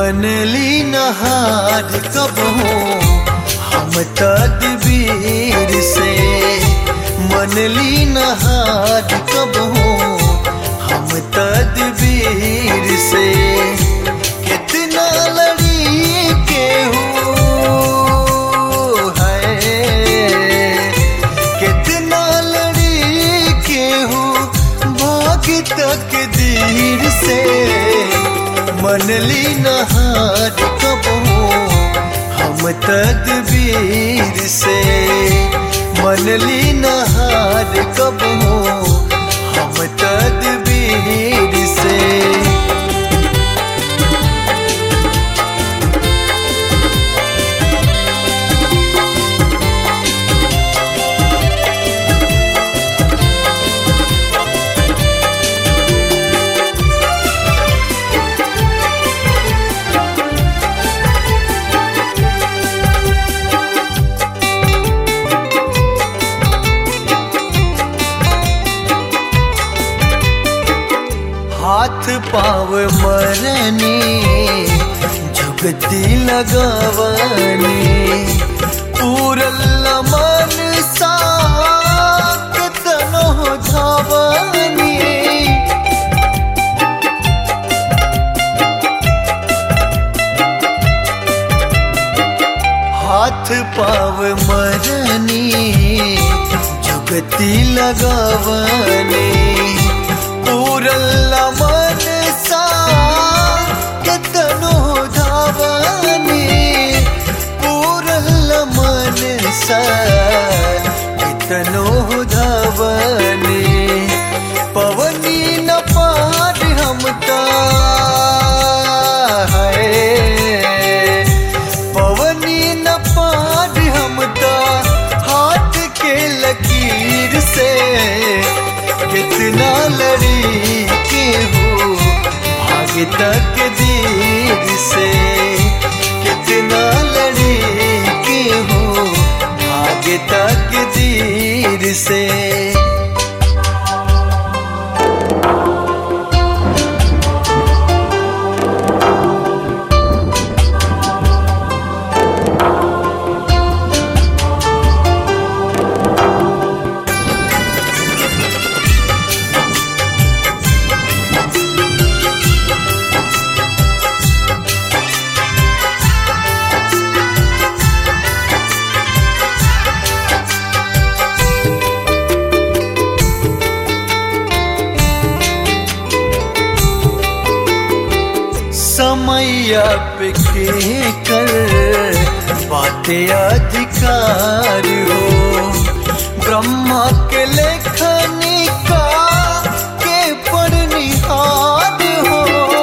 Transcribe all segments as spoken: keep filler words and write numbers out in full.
बनली नहार कब हो हम तदबीर से, मनली नहार कब हो हम तदबीर से। कितना लड़ी के हो है, कितना लड़ी के हो भाग तकदीर से। मनली नहार कब हो हम तदबीर से, मनली नहार कब हो हम तदबीर से। हाथ पाव मरनी जुगती लगवनी, पूरल मन साक तनो धावनी। हाथ पाव मरनी जुगती लगवनी, पूरल मन सा कितनो धावनी, पूरल मन सा कितनो धावनी। पवनी न पार हम ता है, पवनी न पार हम ता हाथ के लकीर से। कितना लड़ी के हो भाग तकदीर से, कितना लड़ी के हो भाग तकदीर से। समैया पे के कर बातें अधिकार हो, ब्रह्मा के लेखनी का के पढ़निहार हो।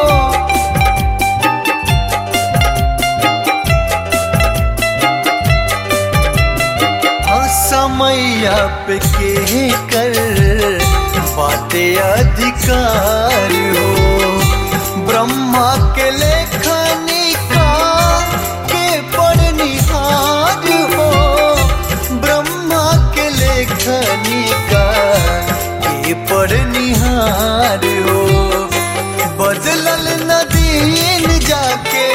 हाँ समैया पे के कर बातें अधिकार हो, ब्रह्मा के लेखनी का के पढ़निहार हो, ब्रह्मा के लेखनी का के पढ़निहार हो। बदलल नदीन जाके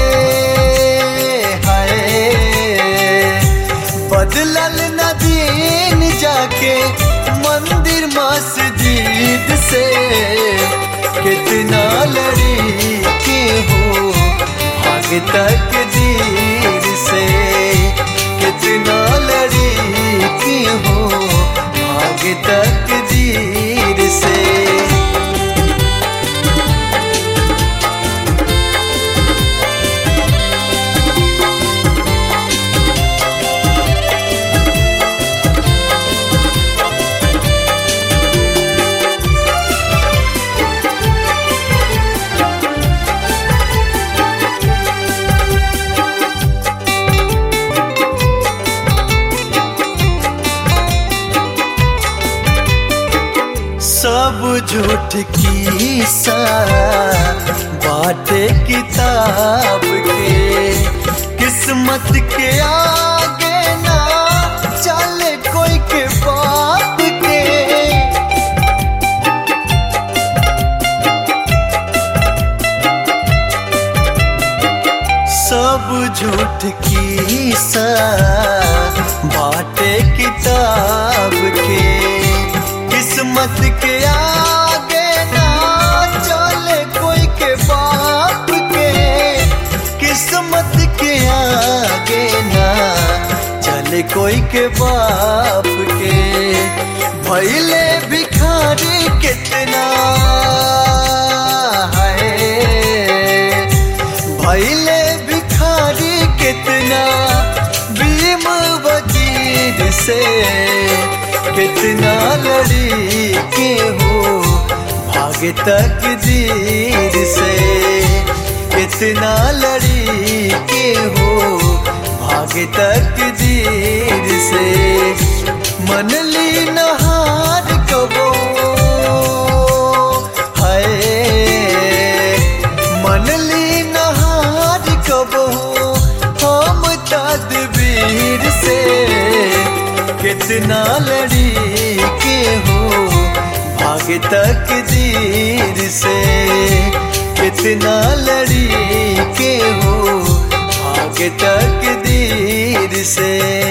है, बदलल नदीन जाके मंदिर मस्जिद से। कितना लड़ी के हो भाग तकदीर से, कितना लड़ी के हो भाग तकदीर से। सब झूठ की सा बातें किताब के, किस्मत के आगे ना चले कोई के बाप के। झूठ की सा बाटे किताब के किस्मत के आगे ना चले कोई के बाप के किस्मत के आगे ना चले कोई के बाप के भइले भिखारी कितना है भइले भिखारी कितना भीम वकील से कितना लड़ी के हो भाग्य तकदीर से कितना लड़ी के हो भाग्य तकदीर से मनली नहार कबो है मनली नहार कबो हम तदबीर से कितना लड़ी के हो भाग्य तकदीर से कितना लड़ी के हो भाग्य तकदीर से।